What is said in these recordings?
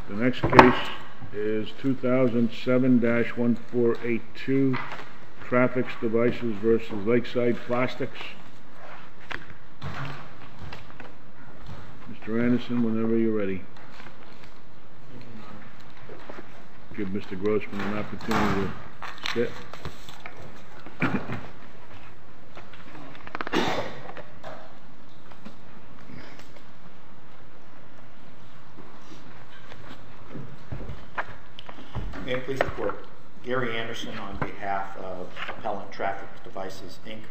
The next case is 2007-1482, Trafix Devices versus Lakeside Plastics. Mr. Anderson, whenever you're ready. Give Mr. Grossman an opportunity to sit. May it please the Court. Gary Anderson on behalf of Appellant Trafix Devices, Inc.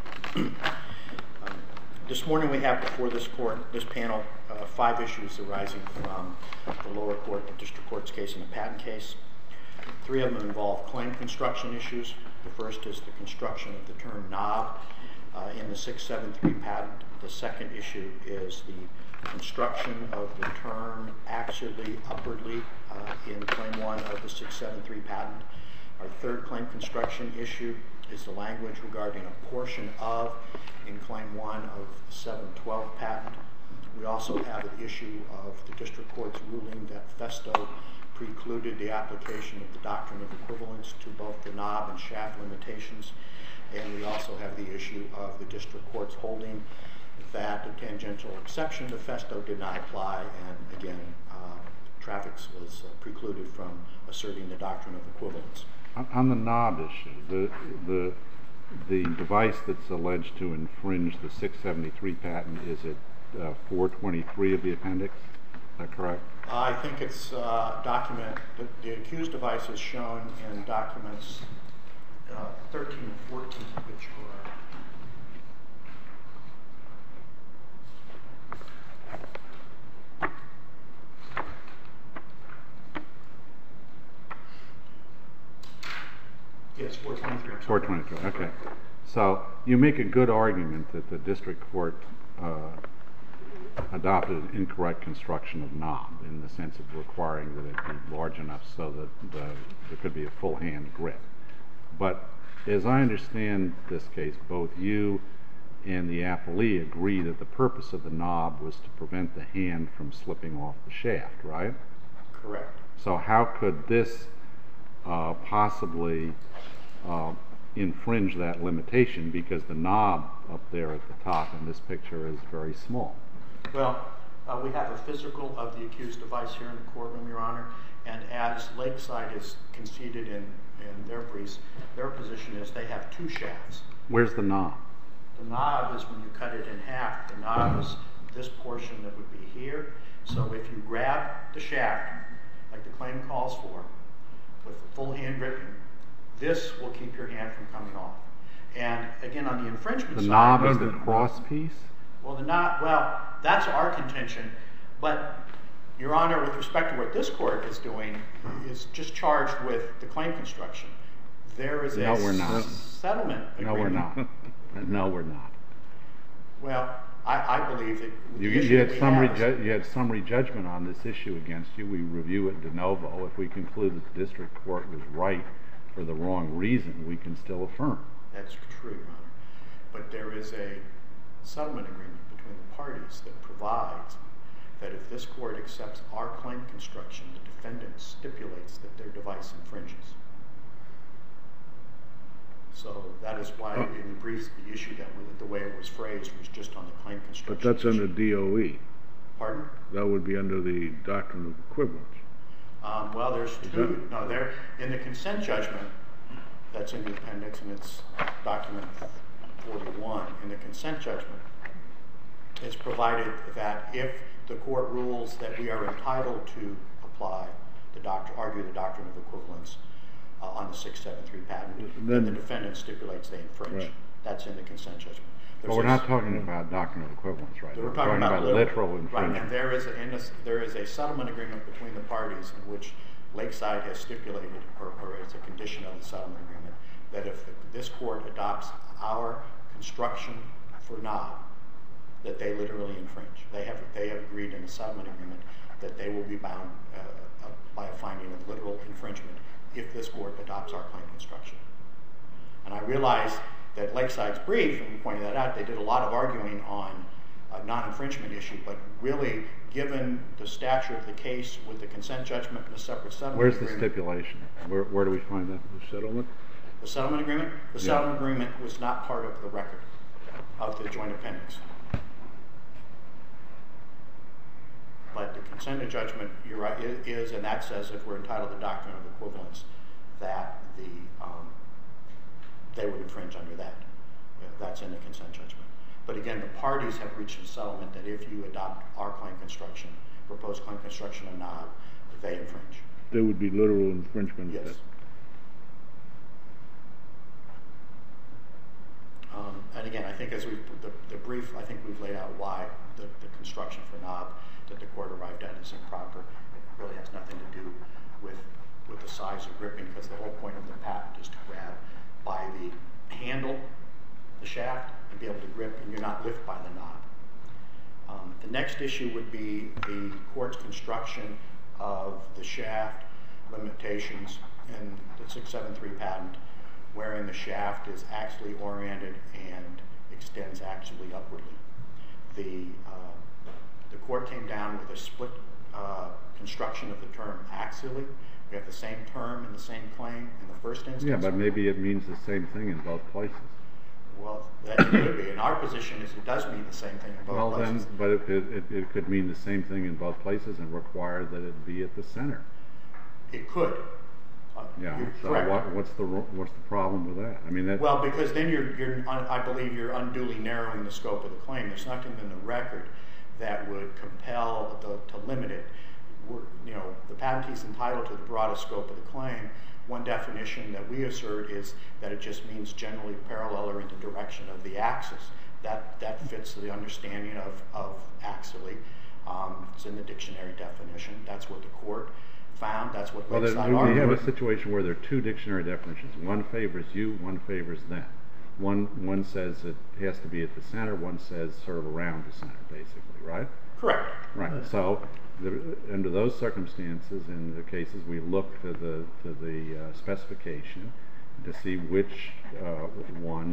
This morning we have before this panel, 5 issues arising from the lower court, the district court's case and the patent case. 3 of them involve claim construction issues. The first is the construction of the term knob in the 673 patent. The second issue is the construction of the term axially, upwardly in Claim 1 of the 673 patent. Our third claim construction issue is the language regarding a portion of in Claim 1 of the 712 patent. We also have an issue of the district court's ruling that Festo precluded the application of the doctrine of equivalence to both the knob and shaft limitations. And we also have the issue of the district court's holding that the tangential exception to Festo did not apply, and again, Trafix was precluded from asserting the doctrine of equivalence. On the knob issue, the device that's alleged to infringe the 673 patent, is it 423 of the appendix? Is that correct? I think it's the accused device is shown in documents 13 and 14, which were yes, 423. 423, okay. So you make a good argument that the district court adopted an incorrect construction of knob in the sense of requiring that it be large enough so that there could be a full hand grip. But as I understand this case, both you and the appellee agree that the purpose of the knob was to prevent the hand from slipping off the shaft, right? Correct. So how could this possibly infringe that limitation, because the knob up there at the top in this picture is very small? Well, we have a physical of the accused device here in the courtroom, Your Honor, and as Lakeside is conceded in their briefs, their position is they have 2 shafts. Where's the knob? The knob is when you cut it in half. The knob is this portion that would be here. So if you grab the shaft, like the claim calls for, with full hand gripping, this will keep your hand from coming off. And again, on the infringement side, the knob is the cross piece? Well, the knob, well, that's our contention. But, Your Honor, with respect to what this court is doing, is just charged with the claim construction. There is a settlement agreement. No, we're not. No, we're not. Well, I believe that you had summary judgment on this issue against you. We review it de novo. If we conclude that the district court was right for the wrong reason, we can still affirm. That's true, Your Honor. But there is a settlement agreement between the parties that provides that if this court accepts our claim construction, the defendant stipulates that their device infringes. So that is why in the briefs the issue the way it was phrased was just on the claim construction. But that's under DOE. Pardon? That would be under the doctrine of equivalence. Well, there's 2. No, there in the consent judgment that's in the appendix, and it's document 41. In the consent judgment, it's provided that if the court rules that we are entitled to apply argue the doctrine of equivalence on the 673 patent, then the defendant stipulates they infringe. Right. That's in the consent judgment. But we're not talking about doctrine of equivalence, right? We're talking about literal infringement. Right, and there is a settlement agreement between the parties in which Lakeside has stipulated, or as a condition of the settlement agreement, that if this court adopts our construction for knob, that they literally infringe. They have agreed in the settlement agreement that they will be bound by a finding of literal infringement if this court adopts our claim construction. And I realize that Lakeside's brief, and we pointed that out, they did a lot of arguing on a non-infringement issue, but really, given the stature of the case with the consent judgment and the separate settlement Where's the agreement. stipulation? Where do we find that? The settlement? The settlement agreement? The settlement agreement was not part of the record of the joint appendix. But the consent of judgment, you're right, is, and that says if we're entitled to doctrine of equivalence, that they would infringe under that. That's in the consent judgment. But again, the parties have reached a settlement that if you adopt our claim construction, proposed claim construction of NOB, they infringe. There would be literal infringement of Yes. that. And again, I think as the brief, I think we've laid out why the construction for NOB that the court arrived at is improper. It really has nothing to do with the size of gripping, because the whole point of the patent is to grab by the handle, the shaft, and be able to grip, and you're not lift by the knob. The next issue would be the court's construction of the shaft limitations in the 673 patent, wherein the shaft is actually oriented and extends actually upwardly. The court came down with a split construction of the term axially. We have the same term and the same claim in the first instance. Yeah, but maybe it means the same thing in both places. Well, that could be. And our position is it does mean the same thing in both places. But it could mean the same thing in both places and require that it be at the center. It could. Yeah. You're So correct. what's the problem with that? I mean, that. Well, because then I believe you're unduly narrowing the scope of the claim. There's nothing in the record that would compel to limit it. The patentee's entitled to the broadest scope of the claim. One definition that we assert is that it just means generally parallel or in the direction of the axis. That fits the understanding of axially. It's in the dictionary definition. That's what the court found. That's what Lakeside argued. We have a situation where there are two dictionary definitions. One favors you, one favors them. One says it has to be at the center. One says sort of around the center, basically, right? Correct. Right. So under those circumstances, in the cases, we look to the specification to see which one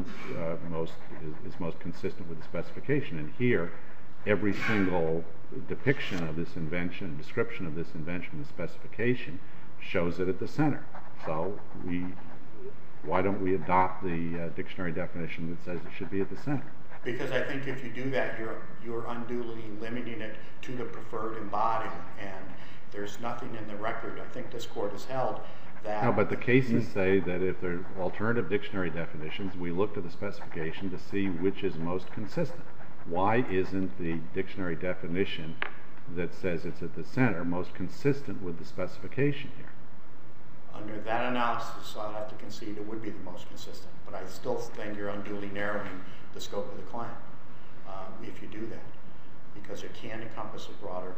is most consistent with the specification. And here, every single depiction of this invention, description of this invention, the specification, shows it at the center. So why don't we adopt the dictionary definition that says it should be at the center? Because I think if you do that, you're unduly limiting it to the preferred embodiment, and there's nothing in the record. I think this court has held that. No, but the cases say that if there are alternative dictionary definitions, we look to the specification to see which is most consistent. Why isn't the dictionary definition that says it's at the center most consistent with the specification here? Under that analysis, I'll have to concede it would be the most consistent, but I still think you're unduly narrowing the scope of the claim if you do that, because it can encompass a broader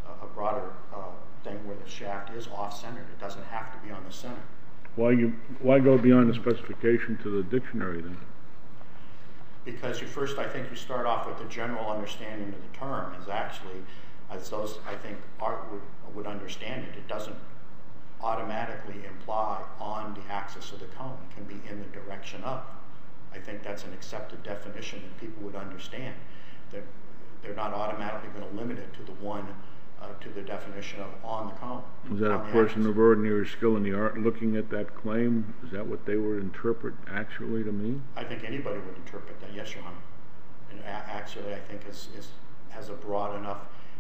thing where the shaft is off-centered. It doesn't have to be on the center. Why go beyond the specification to the dictionary then? Because I think you start off with the general understanding of the term is actually, as those I think art would understand it, it doesn't automatically imply on the axis of the cone. It can be in the direction of. I think that's an accepted definition that people would understand. That they're not automatically going to limit it to the definition of on the cone. Was that a person of ordinary skill in the art looking at that claim? Is that what they would interpret actually to mean? I think anybody would interpret that, yes, Your Honor. And actually, I think has a broad enough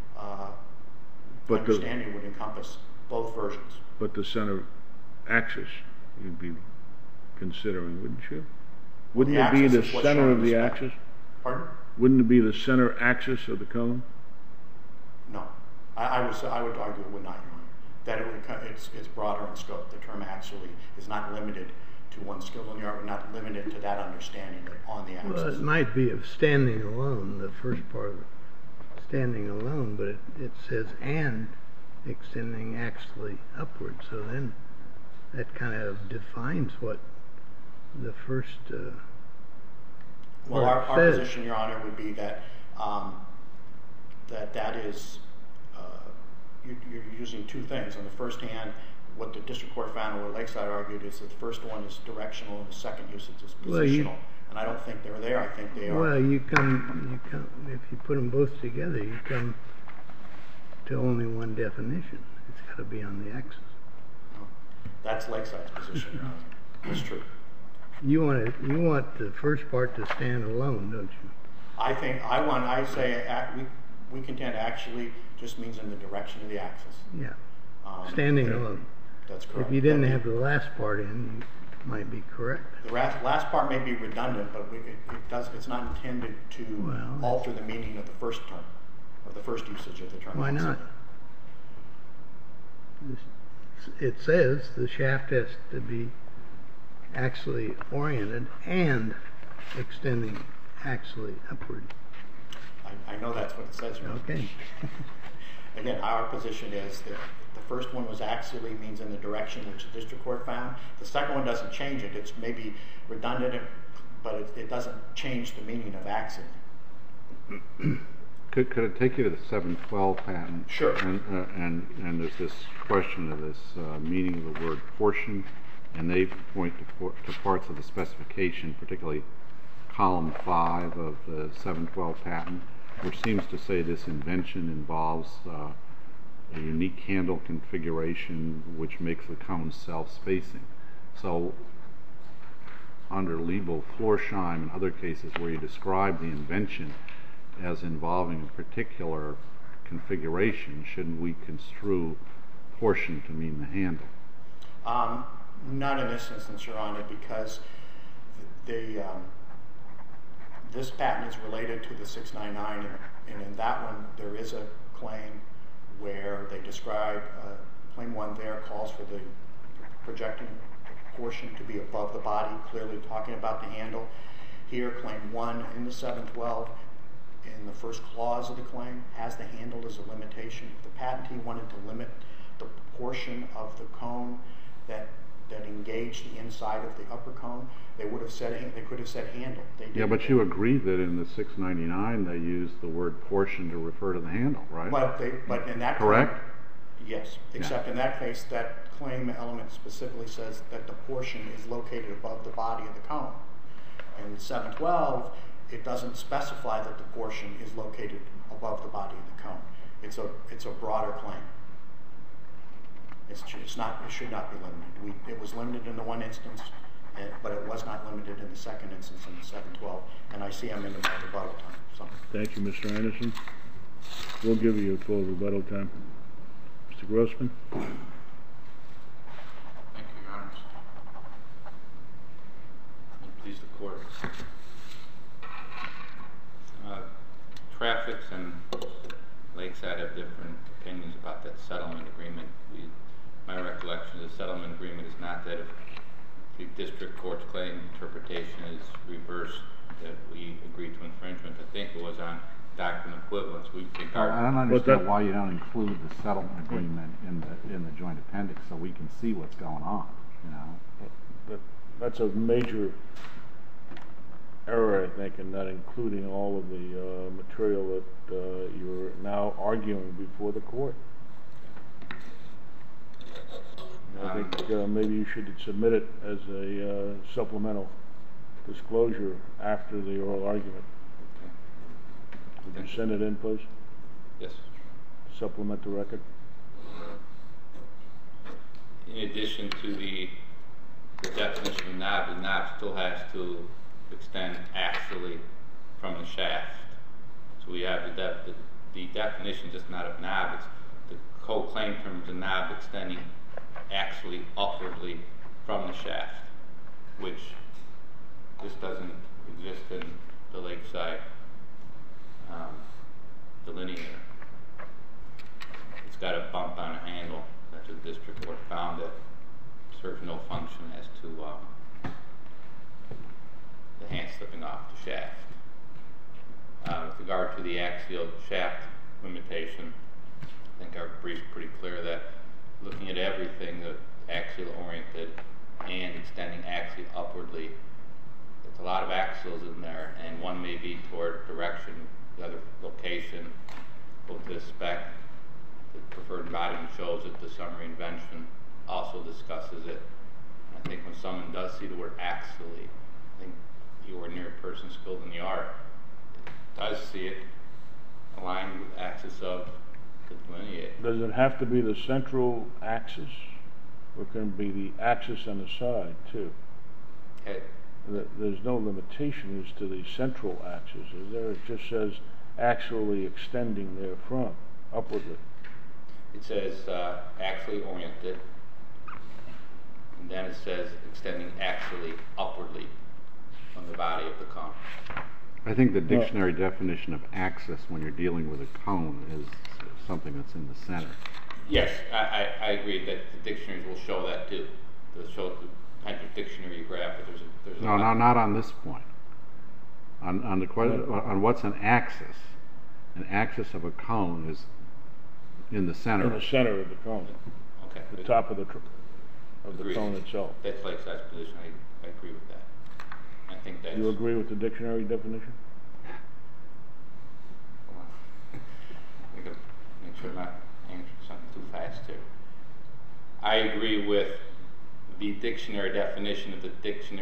understanding would encompass both versions. But the center axis you'd be considering, wouldn't you? Wouldn't it be the center of the axis? Pardon? Wouldn't it be the center axis of the cone? No. I would argue it would not, Your Honor. That it's broader in scope. The term actually is not limited to one skill in the art, but not limited to that understanding that on the axis. Well, it might be of standing alone, the first part of it, standing alone, but it says and extending axially upward, so then that kind of defines what the first well, our says. position, Your Honor, would be that that is you're using two things. On the first hand, what the district court found, or what Lakeside argued, is that the first one is directional and the second usage is positional. And I don't think they're there. I think they are. Well, you come, if you put them both together, you come to only one definition. It's got to be on the axis. No, that's Lakeside's position, Your Honor. That's true. You want the first part to stand alone, don't you? I say we contend actually just means in the direction of the axis. Yeah. Standing alone. That's correct. If you didn't have the last part in, you might be correct. The last part may be redundant, but it's not intended to alter the meaning of the first term, of the first usage of the term. Why not? It says the shaft has to be axially oriented and extending axially upward. I know that's what it says. Right? Okay. Again, our position is that the first one was axially, means in the direction which the district court found. The second one doesn't change it. It's maybe redundant, but it doesn't change the meaning of axially. Could it take you to the 712 patent? Sure. And there's this question of this meaning of the word portion, and they point to parts of the specification, particularly column 5 of the 712 patent, which seems to say this invention involves a unique handle configuration which makes the cone self-spacing. So under Liebel, Florsheim, and other cases where you describe the invention as involving a particular configuration, shouldn't we construe portion to mean the handle? Not in this instance, Your Honor, because this patent is related to the 699, and in that one there is a claim where they describe, claim 1 there calls for the projecting portion to be above the body, clearly talking about the handle. Here, claim 1 in the 712, in the first clause of the claim, has the handle as a limitation. If the patentee wanted to limit the portion of the cone that engaged the inside of the upper cone, they could have said handle. Yeah, but you agree that in the 699 they used the word portion to refer to the handle, right? But in that correct? Claim, yes, except in that case, that claim element specifically says that the portion is located above the body of the cone. In 712, it doesn't specify that the portion is located above the body of the cone. It's a broader claim. It should not be limited. It was limited in the one instance, but it was not limited in the second instance in the 712. And I see I'm into my rebuttal time. So. Thank you, Mr. Anderson. We'll give you a full rebuttal time. Mr. Grossman. Thank you, Your Honors. Please, the court. Traffics and Lakeside have different opinions about that settlement agreement. My recollection of the settlement agreement is not that if the district court's claim interpretation is reversed, that we agree to infringement. I think it was on doctrine equivalence. I don't understand why you don't include the settlement agreement in the joint appendix so we can see what's going on. You know, that's a major error, I think, in not including all of the material that you're now arguing before the court. I think maybe you should submit it as a supplemental disclosure after the oral argument. Would you send it in, please? Yes. Supplement the record. In addition to the definition of knob, the knob still has to extend axially from the shaft. So we have the definition just not of knob, it's the co-claim terms of knob extending axially upwardly from the shaft, which just doesn't exist in the Lakeside delineator. It's got a bump on a handle that the district court found that serves no function as to the hand slipping off the shaft. With regard to the axial shaft limitation, I think our brief's pretty clear that looking at everything, the axial oriented and extending axially upwardly, there's a lot of axials in there, and one may be toward direction, the other location. Both the spec, the preferred embodiment shows it, the summary invention also discusses it. And I think when someone does see the word axially, I think the ordinary person skilled in the art does see it aligned with the axis of the delineator. Does it have to be the central axis, or can it be the axis on the side too? There's no limitation as to the central axis, is there? It just says axially extending therefrom, upwardly. It says axially oriented, and then it says extending axially upwardly from the body of the cone. I think the dictionary definition of axis when you're dealing with a cone is something that's in the center. Yes, I agree that the dictionaries will show that too. They'll show the kind of dictionary you grab, but there's No, not on this point. On the question on what's an axis of a cone is in the center. In the center of the cone. Okay. The top of the Agreed. cone itself. That's Lakeside's position. I agree with that. I think that's... You agree with the dictionary definition? We gotta make sure I'm not answering something too fast here. I agree with the dictionary definition of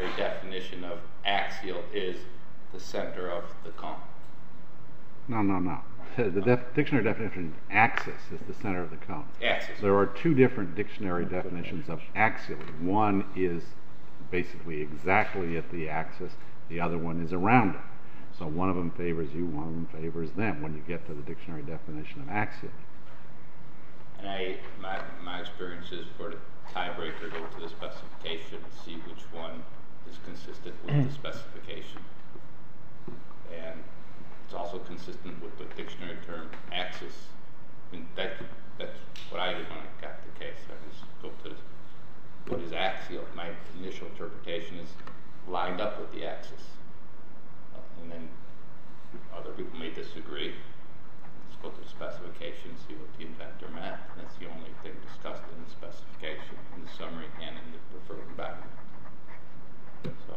axial is the center of the cone. No. The dictionary definition of axis is the center of the cone. Axis. There are two different dictionary definitions of axially. One is basically exactly at the axis. The other one is around it. So one of them favors you, one of them favors them when you get to the dictionary definition of axially. And my experience is for the tiebreaker, go to the specification and see which one is consistent with the specification. And it's also consistent with the dictionary term axis. And that's what I did when I got the case. I just go to what is axial. My initial interpretation is lined up with the axis. And then other people may disagree. Let's go to the specification and see what the inventor meant. That's the only thing discussed in the specification, in the summary, and in the referred document. So,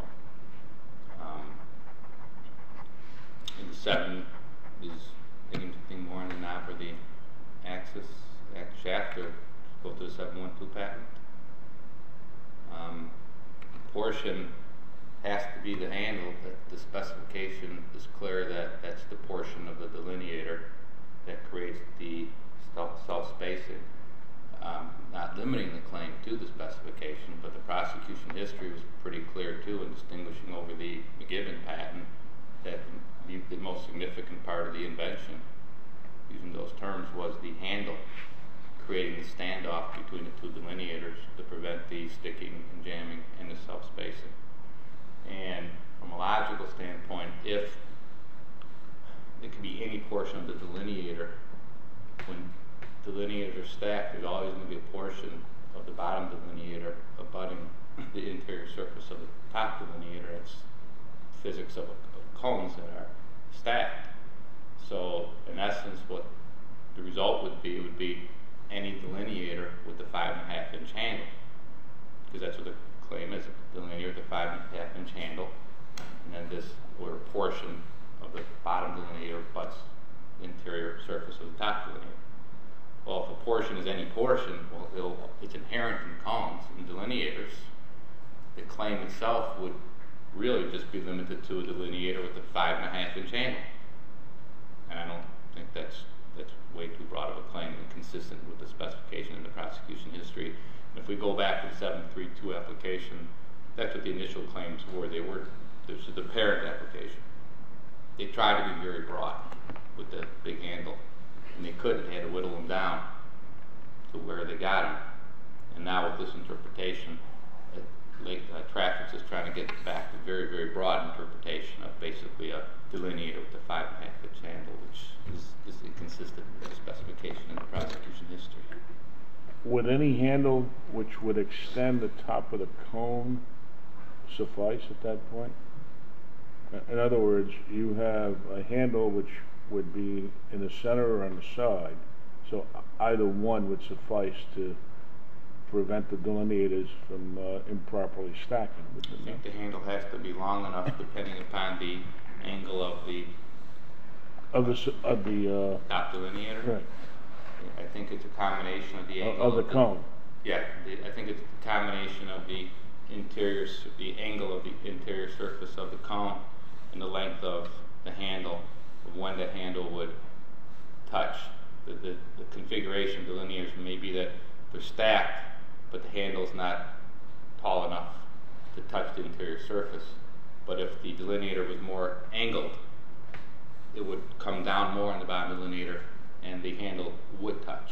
in the 7 is anything more on the knob or the axis, shaft, or go to the 712 patent. Portion has to be the handle. The specification is clear that that's the portion of the delineator that creates the self-spacing. Not limiting the claim to the specification, but the prosecution history was pretty clear too in distinguishing over the McGibbon patent that the most significant part of the invention, using those terms, was the handle, creating the standoff between the two delineators to prevent the sticking and jamming and the self-spacing. And from a logical standpoint, if it could be any portion of the delineator, when delineators are stacked, there's always going to be a portion of the bottom delineator abutting the interior surface of the top delineator. That's physics of cones that are stacked. So in essence, what the result would be any delineator with the 5.5-inch handle, because that's what the claim is, a delineator with a 5.5-inch handle, and then this where a portion of the bottom delineator butts the interior surface of the top delineator. Well, if a portion is any portion, well, it's inherent in cones and delineators. The claim itself would really just be limited to a delineator with a 5.5-inch handle. And I don't think that's way too broad of a claim and consistent with the specification in the prosecution history. And if we go back to the 732 application, that's what the initial claims were. This is the parent application. They tried to be very broad with the big handle, and they couldn't. They had to whittle them down to where they got them. And now with this interpretation, Traffics is trying to get back to very, very broad interpretation of basically a delineator with a 5.5-inch handle, which is inconsistent with the specification in the prosecution history. Would any handle which would extend the top of the cone suffice at that point? In other words, you have a handle which would be in the center or on the side, so either one would suffice to prevent the delineators from improperly stacking. I think the handle has to be long enough, depending upon the angle of the top delineator. Right. I think it's a combination of the angle of the cone. Yeah, I think it's a combination of the the angle of the interior surface of the cone and the length of the handle, of when the handle would touch. The configuration delineators may be that they're stacked, but the handle's not tall enough to touch the interior surface. But if the delineator was more angled, it would come down more on the bottom delineator and the handle would touch.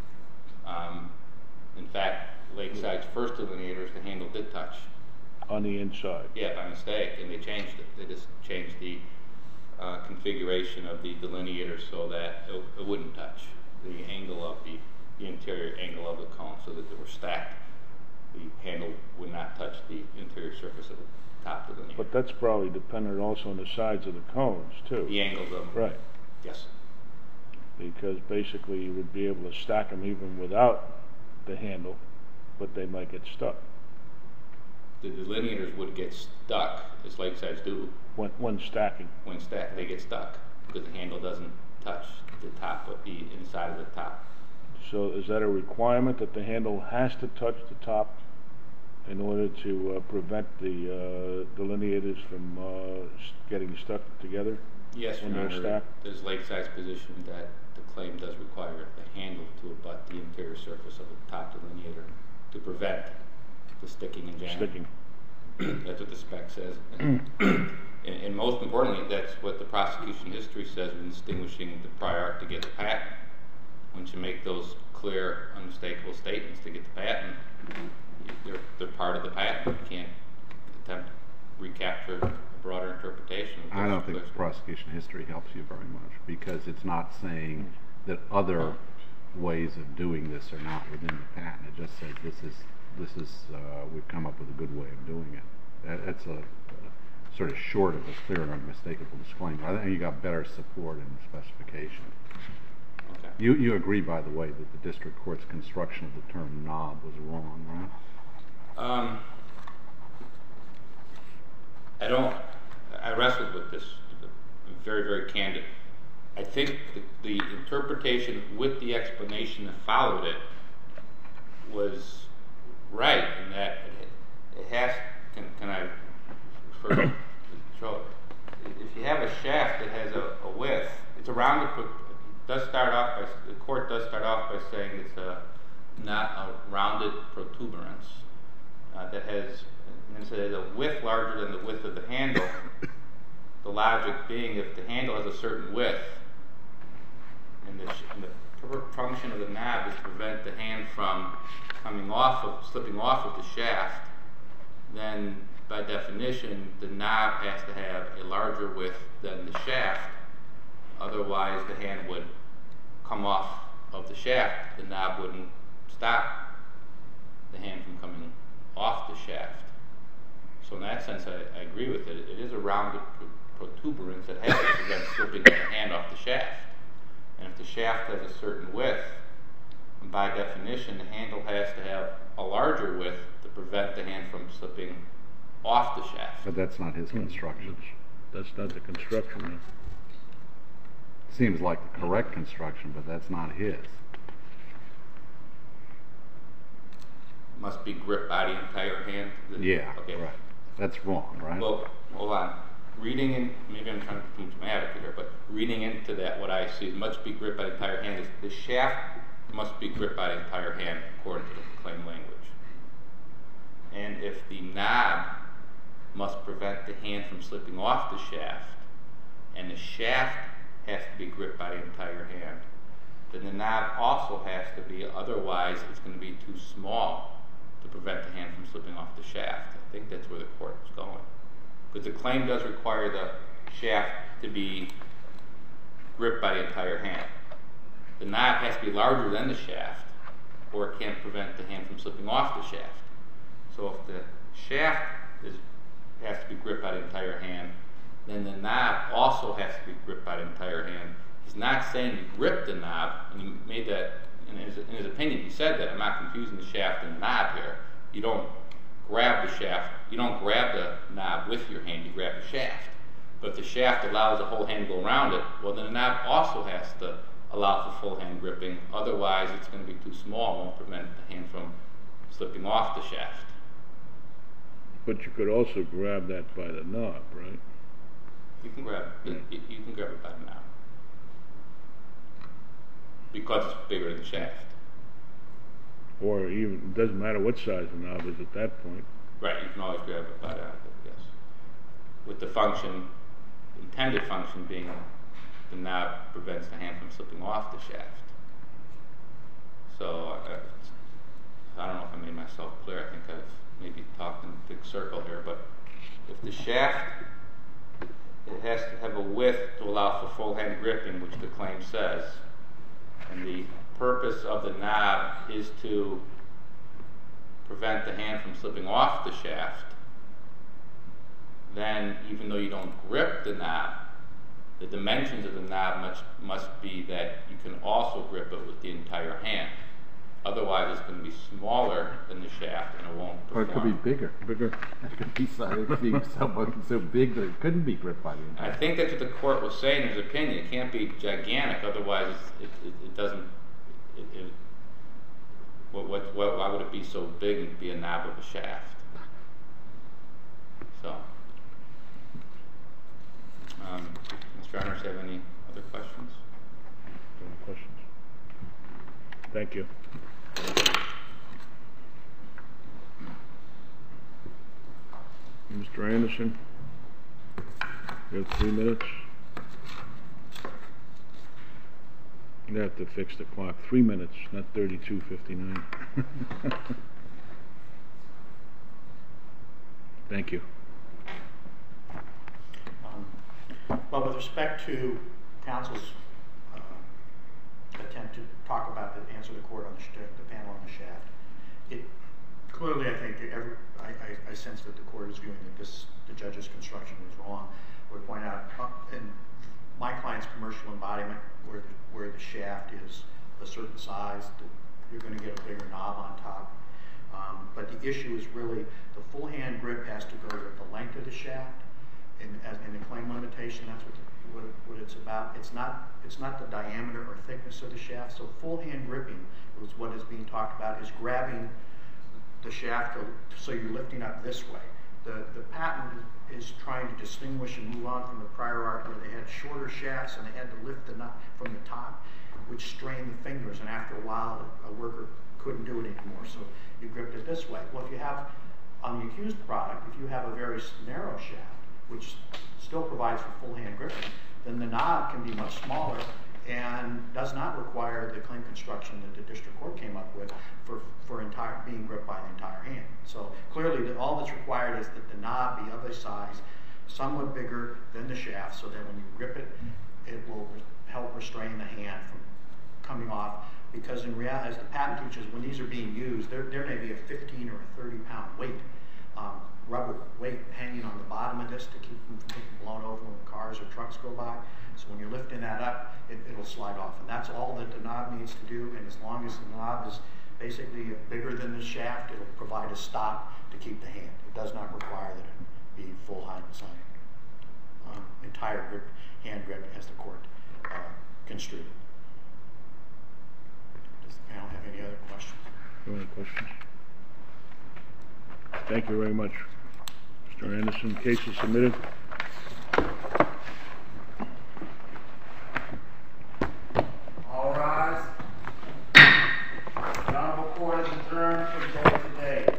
In fact, Lakeside's first delineators, the handle did touch. On the inside. Yeah, by mistake, and they changed it. They just changed the configuration of the delineator so that it wouldn't touch the angle of the interior angle of the cone, so that they were stacked. The handle would not touch the interior surface of the top delineator. But that's probably dependent also on the sides of the cones too. The angles of them. Right. Yes. Because basically you would be able to stack them even without the handle, but they might get stuck. The delineators would get stuck, as Lakesides do. When stacking. When stacked, they get stuck because the handle doesn't touch the top of the inside of the top. So is that a requirement that the handle has to touch the top in order to prevent the delineators from getting stuck together? Yes, when Your they're Honor. stacked? There's Lakeside's position that the claim does require the handle to abut the interior surface of the top delineator to prevent the sticking and jamming. Sticking. That's what the spec says. And most importantly, that's what the prosecution history says when distinguishing the prior art to get the patent. Once you make those clear, unmistakable statements to get the patent, they're part of the patent. You can't attempt to recapture a broader interpretation. I don't think the prosecution history helps you very much, because it's not saying that other ways of doing this are not within the patent. It just says this is we've come up with a good way of doing it. That's a sort of short of a clear and unmistakable disclaimer. I think you got better support in the specification. Okay. You agree, by the way, that the district court's construction of the term knob was wrong, right? I wrestled with this, very, very candid. I think the interpretation with the explanation that followed it was right in that it has, can I show it? If you have a shaft that has a width, it's around the court does start off by saying it's not a rounded protuberance that has, and it has a width larger than the width of the handle. The logic being, if the handle has a certain width, and the function of the knob is to prevent the hand from slipping off of the shaft, then by definition the knob has to have a larger width than the shaft. Otherwise the hand would come off of the shaft. The knob wouldn't stop the hand from coming off the shaft. So in that sense I agree with it. It is a rounded protuberance that has to prevent slipping the hand off the shaft. And if the shaft has a certain width, by definition the handle has to have a larger width to prevent the hand from slipping off the shaft. But that's not his construction. That's not the construction. Seems like the correct construction, but that's not his. Must be gripped by the entire hand. Yeah, okay. Right. That's wrong, right? Well, hold on. Reading in, maybe I'm trying to be dramatic here, but reading into that, what I see is must be gripped by the entire hand. The shaft must be gripped by the entire hand according to the claim language. And if the knob must prevent the hand from slipping off the shaft, and the shaft has to be gripped by the entire hand, then the knob also has to be, otherwise it's going to be too small to prevent the hand from slipping off the shaft. I think that's where the court was going. Because the claim does require the shaft to be gripped by the entire hand. The knob has to be larger than the shaft, or it can't prevent the hand from slipping off the shaft. So if the shaft has to be gripped by the entire hand, then the knob also has to be gripped by the entire hand. He's not saying you grip the knob, and he made that, in his opinion, he said that. I'm not confusing the shaft and the knob here. You don't grab the shaft, you don't grab the knob with your hand, you grab the shaft. But if the shaft allows the whole hand to go around it, well then the knob also has to allow for full hand gripping, otherwise it's going to be too small, it won't prevent the hand from slipping off the shaft. But you could also grab that by the knob, right? You can grab it by the knob because it's bigger than the shaft. Or even, it doesn't matter what size the knob is at that point. Right, you can always grab it by the knob, yes. With the intended function being the knob prevents the hand from slipping off the shaft. So I don't know if I made myself clear. I think I've maybe talked in a big circle here, but if the shaft, it has to have a width to allow for full hand gripping, which the claim says, and the purpose of the knob is to prevent the hand from slipping off the shaft, then even though you don't grip the knob, the dimensions of the knob must be that you can also grip it with the entire hand. Otherwise, it's going to be smaller than the shaft, and it won't perform. Or it could be bigger. It could be so big that it couldn't be gripped by the entire. I think that's what the court was saying in his opinion. It can't be gigantic, otherwise it doesn't. Why would it be so big and be a knob of a shaft? So, Mr. Honors, have any other questions? Any questions? Thank you. Mr. Anderson, you have 3 minutes. You have to fix the clock. 3 minutes, not 32:59. Thank you. Well, with respect to counsel's attempt to talk about the answer the court on the panel on the shaft, it clearly, I think, I sense that the court is viewing that the judge's construction was wrong. I would point out in my client's commercial embodiment, where the shaft is a certain size, you're going to get a bigger knob on top. But the issue is really the full hand grip has to go with the length of the shaft. In the claim limitation, that's what it's about. It's not the diameter or thickness of the shaft. So full hand gripping is what is being talked about, is grabbing the shaft so you're lifting up this way. The patent is trying to distinguish and move on from the prior art where they had shorter shafts and they had to lift the knot from the top, which strained the fingers, and after a while a worker couldn't do it anymore, so you gripped it this way. Well, if you have, on the accused product, if you have a very narrow shaft, which still provides for full hand gripping, then the knob can be much smaller and does not require the claim construction that the district court came up with for being gripped by the entire hand. So clearly, all that's required is that the knob be of a size somewhat bigger than the shaft, so that when you grip it, it will help restrain the hand from coming off. Because in reality, as the patent teaches, when these are being used, there may be a 15 or a 30-pound weight, rubber weight hanging on the bottom of this to keep them from getting blown over when cars or trucks go by. So when you're lifting that up, it'll slide off. And that's all that the knob needs to do. And as long as the knob is basically bigger than the shaft, it'll provide a stop to keep the hand. It does not require that it be full entire grip, hand grip as the court construed it. Does the panel have any other questions? Any questions? Thank you very much, Mr. Anderson. Case is submitted. All rise. The Honorable Court is adjourned for the day today.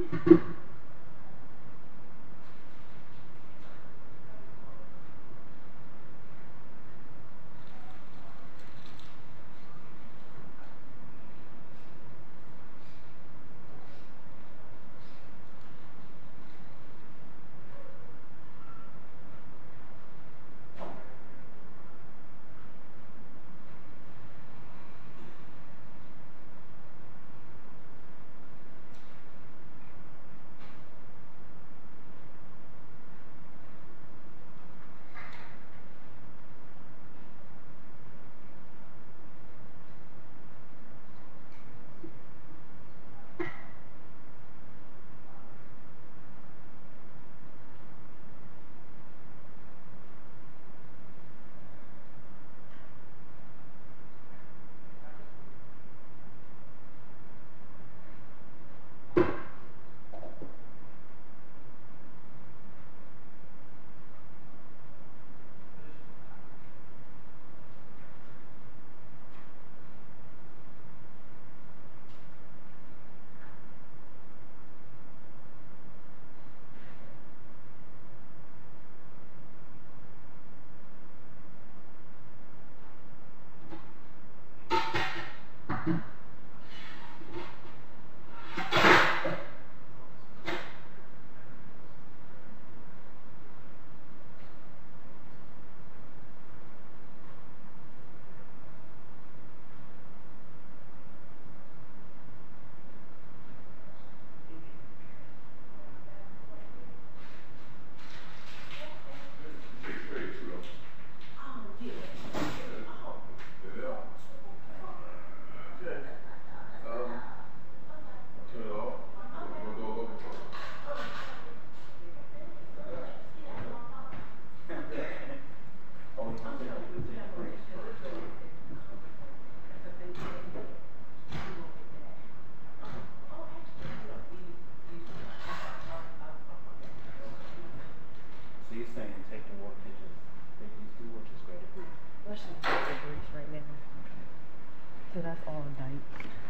So you're saying take the work pictures, take these two work just grab it. Let's just take the briefs right now. So that's all night.